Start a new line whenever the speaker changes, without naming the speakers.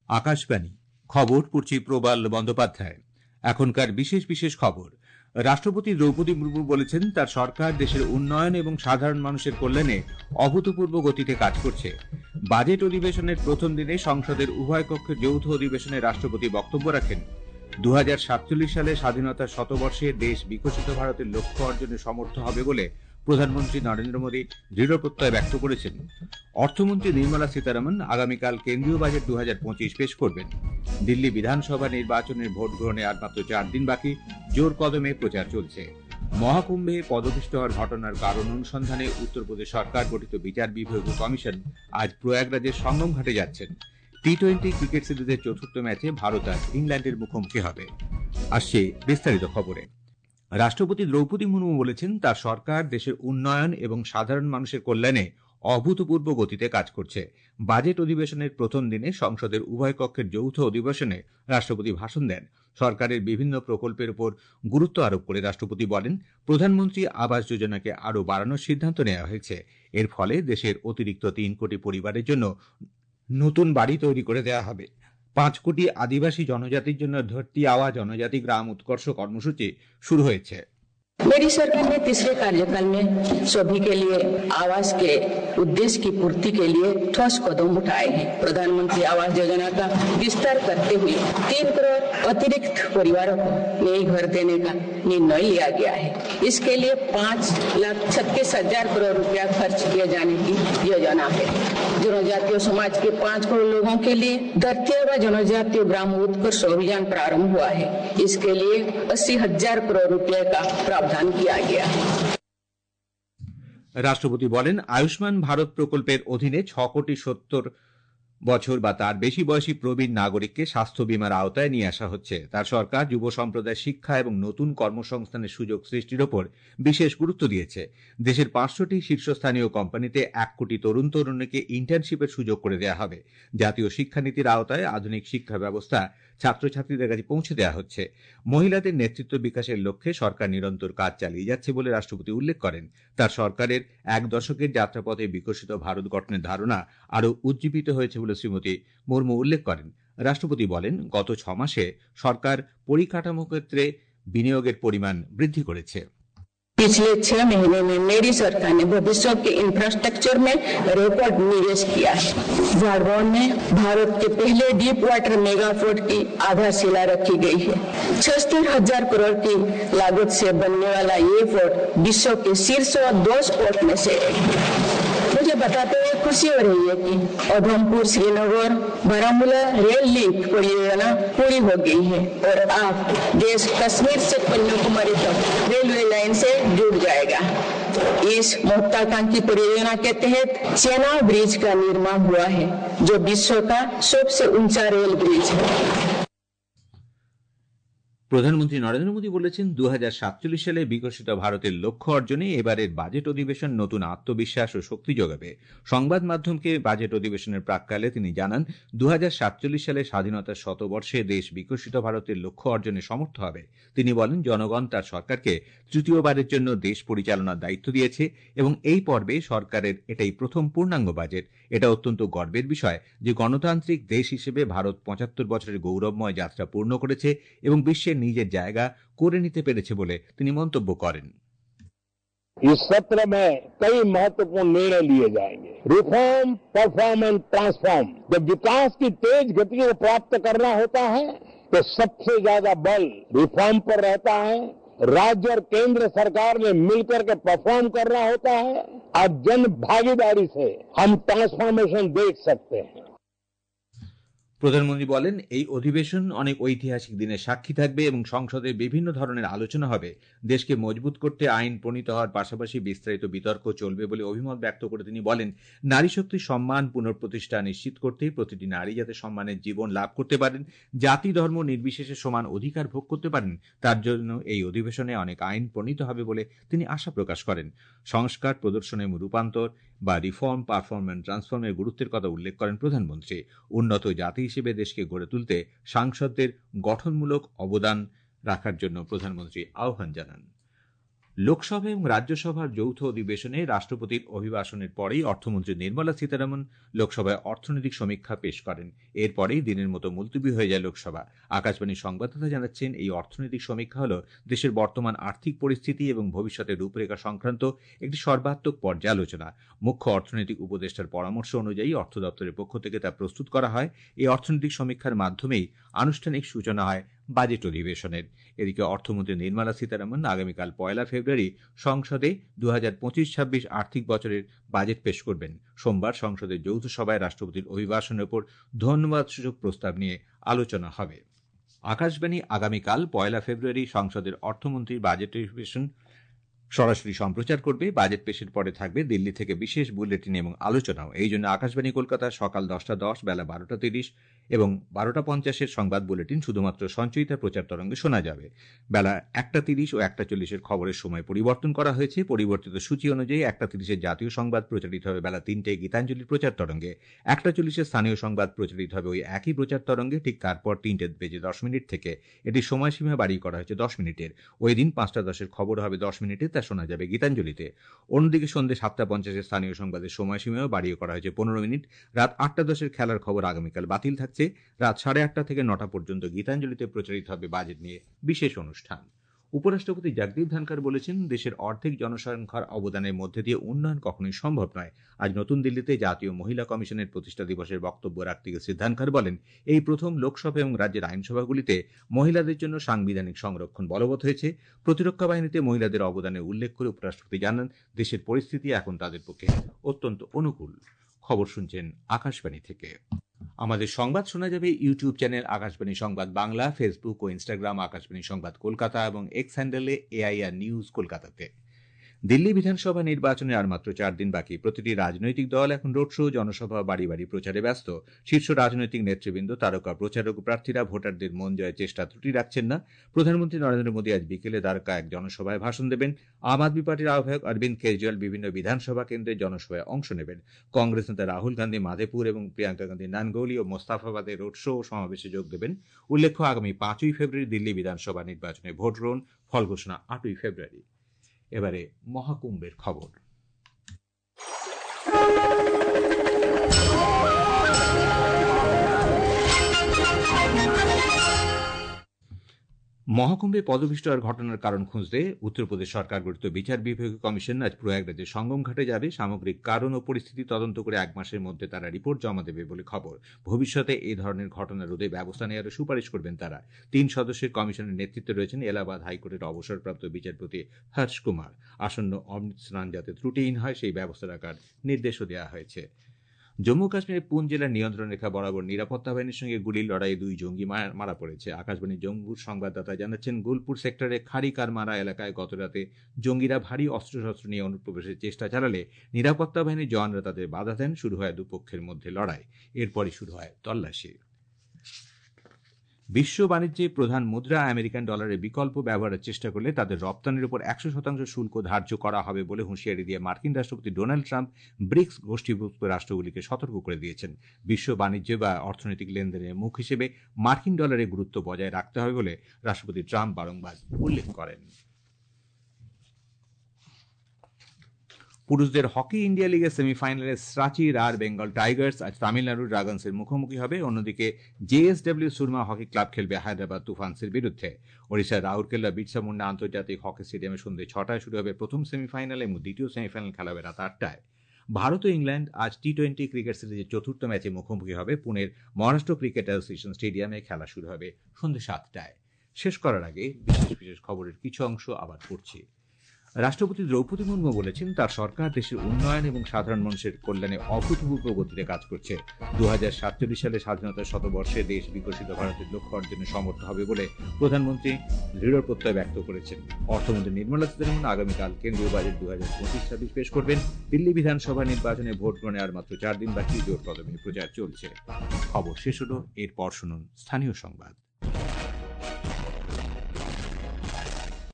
আকাশবাণী খবর পড়ছি প্রবাল বন্দ্যোপাধ্যায়। এখনকার বিশেষ বিশেষ খবর। রাষ্ট্রপতি দ্রৌপদী মুর্মু বলেছেন তার সরকার দেশের উন্নয়ন এবং সাধারণ মানুষের কল্যাণে অভূতপূর্ব গতিতে কাজ করছে। বাজেট অধিবেশনের প্রথম দিনে সংসদের উভয় কক্ষের যৌথ অধিবেশনে রাষ্ট্রপতি বক্তব্য রাখেন। 2047 সালে স্বাধীনতার শতবর্ষে দেশ বিকশিত ভারতের লক্ষ্য অর্জনে সমর্থ হবে বলে প্রধানমন্ত্রী নরেন্দ্র মোদী দৃঢ় প্রত্যয় ব্যক্ত করেছেন। অর্থমন্ত্রী নির্মলা সীতারামন আগামীকাল কেন্দ্রীয় বাজেট 2025 পেশ করবেন। দিল্লি বিধানসভা নির্বাচনের ভোট গ্রহণে আর মাত্র 4 দিন বাকি, জোর কদমে প্রচার চলছে। মহাকুম্ভে পদপিষ্ট হওয়ার ঘটনার কারণ অনুসন্ধানে উত্তরপ্রদেশ সরকার গঠিত বিচার বিভাগীয় কমিশন আজ প্রয়াগরাজের সঙ্গম ঘাটে যাচ্ছেন। টি-20 ক্রিকেট সিরিজের চতুর্থ ম্যাচে ভারত আজ ইংল্যান্ডের মুখোমুখি হবে। আসছে বিস্তারিত খবরে। রাষ্ট্রপতি দ্রৌপদী মুর্মু বলেছেন তার সরকার দেশের উন্নয়ন এবং সাধারণ মানুষের কল্যাণে অভূতপূর্ব গতিতে কাজ করছে। বাজেট অধিবেশনের প্রথম দিনে সংসদের উভয় কক্ষের যৌথ অধিবেশনে রাষ্ট্রপতি ভাষণ দেন। সরকারের বিভিন্ন প্রকল্পের উপর গুরুত্ব আরোপ করে রাষ্ট্রপতি বলেন, প্রধানমন্ত্রী আবাস যোজনাকে আরও বাড়ানোর সিদ্ধান্ত নেওয়া হয়েছে। এর ফলে দেশের অতিরিক্ত 3 কোটি পরিবারের জন্য নতুন বাড়ি তৈরি করে দেওয়া হবে। 5 কোটি আদিবাসী জনজাতির জন্য ধরती आवा জনজাতি গ্রাম উৎকর্ষ কর্মসূচি শুরু হয়েছে।
मेरी सरकार ने तीसरे कार्यकाल में सभी के लिए आवास के उद्देश्य की पूर्ति के लिए ठोस कदम उठाए हैं। प्रधानमंत्री आवास योजना का विस्तार करते हुए 3 करोड़ अतिरिक्त परिवारों को नए घर देने का निर्णय लिया गया है। इसके लिए 5,36,000 करोड़ रुपया खर्च किए जाने की योजना है। जनजातीय समाज के 5 करोड़ लोगों के लिए धरती आवा जनजातीय ग्राम उत्कर्ष अभियान प्रारंभ हुआ है। इसके लिए 80,000 करोड़ रुपये का प्रावधान किया गया है।
রাষ্ট্রপতি বলেন, আয়ুষ্মান ভারত প্রকল্পের অধীনে 6 কোটি 70 বছর বা তার বেশি বয়সী প্রবীণ নাগরিককে স্বাস্থ্য বীমার আওতায় নিয়ে আসা হচ্ছে। তার সরকার যুব সম্প্রদায় শিক্ষা এবং নতুন কর্মসংস্থানের সুযোগ সৃষ্টির ওপর বিশেষ গুরুত্ব দিয়েছে। দেশের 500টি শীর্ষস্থানীয় কোম্পানিতে 1 কোটি তরুণ তরুণীকে ইন্টার্নশিপের সুযোগ করে দেওয়া হবে। জাতীয় শিক্ষানীতির আওতায় আধুনিক শিক্ষা ব্যবস্থা ছাত্রছাত্রীদের কাছে পৌঁছে দেওয়া হচ্ছে। মহিলাদের নেতৃত্ব বিকাশের লক্ষ্যে সরকার নিরন্তর কাজ চালিয়ে যাচ্ছে বলে রাষ্ট্রপতি উল্লেখ করেন। তার সরকারের 1 দশকের যাত্রাপথে বিকশিত ভারত গঠনের ধারণা আরও উজ্জীবিত হয়েছে বলে শ্রীমতী মুর্মু উল্লেখ করেন। রাষ্ট্রপতি বলেন, গত 6 মাসে সরকার পরিকাঠামো ক্ষেত্রে বিনিয়োগের পরিমাণ বৃদ্ধি করেছে।
पिछले 6 महीने में मेरी सरकार ने भविष्य के इंफ्रास्ट्रक्चर में रिकॉर्ड निवेश किया है। झारखंड में भारत के पहले डीप वाटर मेगा पोर्ट की आधारशिला रखी गई है। 76,000 करोड़ की लागत से बनने वाला ये पोर्ट विश्व के शीर्ष 10 पोर्ट में से एक है। मुझे बताते हुए खुशी हो रही है कि उधमपुर श्रीनगर बारामूला रेल लिंक परियोजना पूरी हो गई है और अब देश कश्मीर से कन्याकुमारी तक रेलवे लाइन से जुड़ जाएगा। इस महत्वाकांक्षी परियोजना के तहत चेनाब ब्रिज का निर्माण हुआ है, जो विश्व का सबसे ऊंचा रेल ब्रिज है।
প্রধানমন্ত্রী নরেন্দ্র মোদী বলেছেন, 2047 সালে বিকশিত ভারতের লক্ষ্য অর্জনে এবারের বাজেট অধিবেশন নতুন আত্মবিশ্বাস ও শক্তি যোগাবে। সংবাদ মাধ্যমকে বাজেট অধিবেশনের প্রাক্কালে তিনি জানান, 2047 সালে স্বাধীনতার শতবর্ষে দেশ বিকশিত ভারতের লক্ষ্য অর্জনে সমর্থ হবে। তিনি বলেন, জনগণ তার সরকারকে তৃতীয়বারের জন্য দেশ পরিচালনার দায়িত্ব দিয়েছে এবং এই পর্বে সরকারের এটাই প্রথম পূর্ণাঙ্গ বাজেট। এটা অত্যন্ত গর্বের বিষয় যে গণতান্ত্রিক দেশ হিসেবে ভারত 75 বছরের গৌরবময় যাত্রা পূর্ণ করেছে এবং বিশ্বের নিজের জায়গা করে নিতে পেরেছে বলে তিনি মন্তব্য করেন।
इस सत्र में कई महत्वपूर्ण निर्णय लिए जाएंगे। Reform, perform and transform. जब विकास की तेज गति को प्राप्त करना होता है तो सबसे ज्यादा बल रिफॉर्म पर रहता है। राज्य और केंद्र सरकार ने मिलकर के परफॉर्म करना होता है और जन भागीदारी से हम ट्रांसफॉर्मेशन देख सकते हैं।
প্রধানমন্ত্রী বলেন, এই অধিবেশন অনেক ঐতিহাসিক দিনের সাক্ষী থাকবে এবং সংসদে বিভিন্ন ধরনের আলোচনা হবে। দেশকে মজবুত করতে আইন প্রণীত হওয়ার পাশাপাশি বিস্তারিত বিতর্ক চলবে বলে অভিমত ব্যক্ত করে তিনি বলেন, নারী শক্তির সম্মান পুনঃপ্রতিষ্ঠা নিশ্চিত করতে প্রতিটি নারী যাতে সম্মানের জীবন লাভ করতে পারেন, জাতি ধর্ম নির্বিশেষে সমান অধিকার ভোগ করতে পারেন, তার জন্য এই অধিবেশনে অনেক আইন প্রণীত হবে বলে তিনি আশা প্রকাশ করেন। সংস্কার প্রদর্শন এবং রূপান্তর বা রিফর্ম, পারফর্ম এন্ড ট্রান্সফর্মের গুরুত্বের কথা উল্লেখ করেন প্রধানমন্ত্রী। উন্নত জাতি হিসেবে দেশকে গড়ে তুলতে সাংসদদের গঠনমূলক অবদান রাখার জন্য প্রধানমন্ত্রী আহ্বান জানান। লোকসভা এবং রাজ্যসভার যৌথ অধিবেশনে রাষ্ট্রপতির অভিভাষণের পরেই অর্থমন্ত্রী নির্মলা সীতারামন লোকসভায় অর্থনৈতিক সমীক্ষা পেশ করেন। এরপরেই দিনের মতো মুলতবি হয়ে যায় লোকসভা। আকাশবাণীর সংবাদদাতা জানাচ্ছেন, এই অর্থনৈতিক সমীক্ষা হল দেশের বর্তমান আর্থিক পরিস্থিতি এবং ভবিষ্যতের রূপরেখা সংক্রান্ত একটি সর্বাত্মক পর্যালোচনা। মুখ্য অর্থনৈতিক উপদেষ্টার পরামর্শ অনুযায়ী অর্থ দপ্তরের পক্ষ থেকে তা প্রস্তুত করা হয়। এই অর্থনৈতিক সমীক্ষার মাধ্যমেই আনুষ্ঠানিক সূচনা হয় বাজেট অধিবেশনের। এদিকে অর্থমন্ত্রী নির্মলা সীতারামন আগামীকাল 1 ফেব্রুয়ারি সংসদে 2025-26 আর্থিক বছরের বাজেট পেশ করবেন। সোমবার সংসদের যৌথ সভায় রাষ্ট্রপতির অভিভাষণের উপর ধন্যবাদসূচক প্রস্তাব নিয়ে আলোচনা হবে। আকাশবাণী আগামীকাল 1 ফেব্রুয়ারি সংসদের অর্থমন্ত্রীর বাজেট অধিবেশন সরাসরি সম্প্রচার করবে। বাজেট পেশের পরে থাকবে দিল্লি থেকে বিশেষ বুলেটিন এবং আলোচনাও। এই জন্য আকাশবাণী কলকাতা সকাল 10:10, বেলা 12:30 এবং 12:50 সংবাদ বুলেটিন শুধুমাত্র সঞ্চয়িতা প্রচার তরঙ্গে শোনা যাবে। বেলা 1:30 ও 1:40 খবরের সময় পরিবর্তন করা হয়েছে। পরিবর্তিত সূচি অনুযায়ী 1:30 জাতীয় সংবাদ প্রচারিত হবে বেলা 3টায় গীতাঞ্জলির প্রচার তরঙ্গে। 1:40 স্থানীয় সংবাদ প্রচারিত হবে ওই একই প্রচার তরঙ্গে। ঠিক তারপর 3:10 থেকে এটির সময়সীমা বাড়িয়ে করা হয়েছে 10 মিনিটের। ওই দিন 5:10 খবর হবে 10 মিনিটে, তা শোনা যাবে গীতাঞ্জলিতে। অন্যদিকে সন্ধ্যে 7:50 স্থানীয় সংবাদের সময়সীমাও বাড়িয়ে করা হয়েছে 15 মিনিট। রাত 8:10 খেলার খবর আগামীকাল বাতিল থাকছে। রাত 8:30 থেকে 9টা পর্যন্ত গীতাঞ্জলিতে প্রচারিত হবে বাজেট নিয়ে বিশেষ অনুষ্ঠান। উপরাষ্ট্রপতি জগদীপ ধনখড় বলেছেন, দেশের অর্ধেক জনসংখ্যার অবদানের মধ্যে দিয়ে উন্নয়ন কখনোই সম্ভব নয়। আজ নতুন দিল্লিতে জাতীয় মহিলা কমিশনের প্রতিষ্ঠা দিবসের বক্তব্য রাখতে গিয়ে শ্রী ধনখড় বলেন, এই প্রথম লোকসভা এবং রাজ্যের আইনসভাগুলিতে মহিলাদের জন্য সাংবিধানিক সংরক্ষণ বলবৎ হয়েছে। প্রতিরক্ষা বাহিনীতে মহিলাদের অবদানের উল্লেখ করে উপরাষ্ট্রপতি জানান, দেশের পরিস্থিতি এখন তাদের পক্ষে অত্যন্ত অনুকূল। খবর শুনছেন আকাশবাণী থেকে। আমাদের সংবাদ শোনা যাবে ইউটিউব চ্যানেল আকাশবাণী সংবাদ বাংলা, ফেসবুক ও ইনস্টাগ্রাম আকাশবাণী সংবাদ কলকাতা এবং এক্স হ্যান্ডেলে AIR নিউজ কলকাতাতে। দিল্লি বিধানসভা নির্বাচনে আর মাত্র 4 দিন বাকি। প্রতিটি রাজনৈতিক দল এখন রোড শো, জনসভা, বাড়ি বাড়ি প্রচারে ব্যস্ত। শীর্ষ রাজনৈতিক নেতৃবৃন্দ, তারকা প্রচারক ও প্রার্থীরা ভোটারদের মন জয়ের চেষ্টা ত্রুটি রাখছেন না। প্রধানমন্ত্রী নরেন্দ্র মোদী আজ বিকেলে দ্বারকা এক জনসভায় ভাষণ দেবেন। আম আদমি পার্টির আহ্বায়ক অরবিন্দ কেজরিওয়াল বিভিন্ন বিধানসভা কেন্দ্রের জনসভায় অংশ নেবেন। কংগ্রেস নেতা রাহুল গান্ধী মাধেপুর এবং প্রিয়াঙ্কা গান্ধী নানগৌলি ও মোস্তাফাবাদে রোড শো ও সমাবেশে যোগ দেবেন। উল্লেখ্য, আগামী 5 ফেব্রুয়ারি দিল্লি বিধানসভা নির্বাচনে ভোট গ্রহণ, ফল ঘোষণা 8 ফেব্রুয়ারি। এবারে মহাকুম্ভের খবর। মহাকুম্ভে পদপিষ্ট হওয়ার ঘটনার কারণ খুঁজতে উত্তরপ্রদেশ সরকার গঠিত বিচার বিভাগীয় কমিশন আজ প্রয়াগরাজের সঙ্গম ঘাটে যাবে। সামগ্রিক কারণ ও পরিস্থিতি তদন্ত করে 1 মাসের মধ্যে তারা রিপোর্ট জমা দেবে বলে খবর। ভবিষ্যতে এই ধরনের ঘটনা রোধে ব্যবস্থা নেওয়ার সুপারিশ করবেন তারা। 3 সদস্যের কমিশনের নেতৃত্বে রয়েছেন এলাহাবাদ হাইকোর্টের অবসরপ্রাপ্ত বিচারপতি হর্ষ কুমার। আসন্ন অমৃত স্নান যাতে ত্রুটিহীন হয় সেই ব্যবস্থা রাখার নির্দেশও দেওয়া হয়েছে। জম্মু কাশ্মীরের পুঞ্চ জেলার নিয়ন্ত্রণ রেখা বরাবর নিরাপত্তা বাহিনীর সঙ্গে গুলির লড়াইয়ে 2 জঙ্গি মারা পড়েছে। আকাশবাণী জম্মুর সংবাদদাতা জানাচ্ছেন, গুলপুর সেক্টরে খারিকারমারা এলাকায় গতরাতে জঙ্গিরা ভারী অস্ত্রশস্ত্র নিয়ে অনুপ্রবেশের চেষ্টা চালালে নিরাপত্তা বাহিনীর জওয়ানরা তাদের বাধা দেন। শুরু হয় দুপক্ষের মধ্যে লড়াই। এরপরই শুরু হয় তল্লাশি। বিশ্ব বাণিজ্যে প্রধান মুদ্রা আমেরিকান ডলারের বিকল্প ব্যবহারের চেষ্টা করলে তাদের রপ্তানির উপর 100% শুল্ক ধার্য করা হবে বলে হুঁশিয়ারি দিয়ে মার্কিন রাষ্ট্রপতি ডোনাল্ড ট্রাম্প ব্রিক্স গোষ্ঠীভুক্ত রাষ্ট্রগুলিকে সতর্ক করে দিয়েছেন। বিশ্ব বাণিজ্য বা অর্থনৈতিক লেনদেনের মুখ হিসেবে মার্কিন ডলারের গুরুত্ব বজায় রাখতে হবে বলে রাষ্ট্রপতি ট্রাম্প বারংবার উল্লেখ করেন। পুরুষদের হকি ইন্ডিয়া লিগের সেমিফাইনালে রাঁচির আর বেঙ্গল টাইগার্স আজ তামিলনাড়ুর ড্রাগনসের মুখোমুখি হবে। অন্যদিকে জেএসডব্লিউ সুরমা হকি ক্লাব খেলবে হায়দ্রাবাদ তুফানসের বিরুদ্ধে। ওড়িশার রাউরকেল্লা বিরসা মুন্ডা আন্তর্জাতিক হকি স্টেডিয়ামে সন্ধ্যে 6টায় শুরু হবে প্রথম সেমিফাইনাল এবং দ্বিতীয় সেমিফাইনাল খেলা হবে রাত 8টায়। ভারত ও ইংল্যান্ড আজ টি-20 ক্রিকেট সিরিজের 4র্থ ম্যাচে মুখোমুখি হবে। পুনের মহারাষ্ট্র ক্রিকেট অ্যাসোসিয়েশন স্টেডিয়ামে খেলা শুরু হবে সন্ধ্যে 7টায়। শেষ করার আগে বিশেষ খবরের কিছু অংশ আবার পড়ছি। রাষ্ট্রপতি দ্রৌপদী মুর্মু বলেছেন, তার সরকার দেশের উন্নয়ন এবং সাধারণ মানুষের কল্যাণে অভূতপূর্ব গতিতে কাজ করছে। 2047 সালে স্বাধীনতার শতবর্ষে দেশ বিকশিত ভারতের লক্ষ্য অর্জনে সমর্থ হবে বলে প্রধানমন্ত্রী দৃঢ় প্রত্যয় ব্যক্ত করেছেন। অর্থমন্ত্রী নির্মলা সীতারামন আগামীকাল কেন্দ্রীয় বাজেট 2025-26 পেশ করবেন। দিল্লি বিধানসভা নির্বাচনে ভোট গ্রহণে আর মাত্র 4 দিন বাকি। জোর কদমে প্রচার চলছে। খবর শেষ হলো। এরপর শুনুন স্থানীয় সংবাদ।